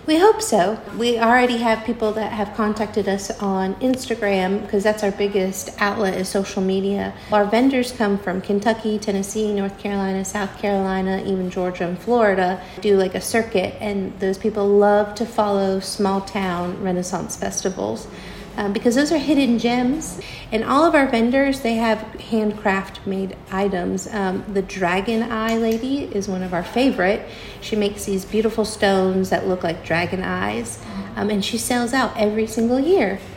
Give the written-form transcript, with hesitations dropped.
We hope so. We already have people that have contacted us on Instagram because that's our biggest outlet is social media. Our vendors come from Kentucky, Tennessee, North Carolina, South Carolina, even Georgia and Florida, do like a circuit, and those people love to follow small town Renaissance festivals. Because those are hidden gems. And all of our vendors, they have handcraft made items. The Dragon Eye lady is one of our favorite. She makes these beautiful stones that look like dragon eyes. And she sells out every single year.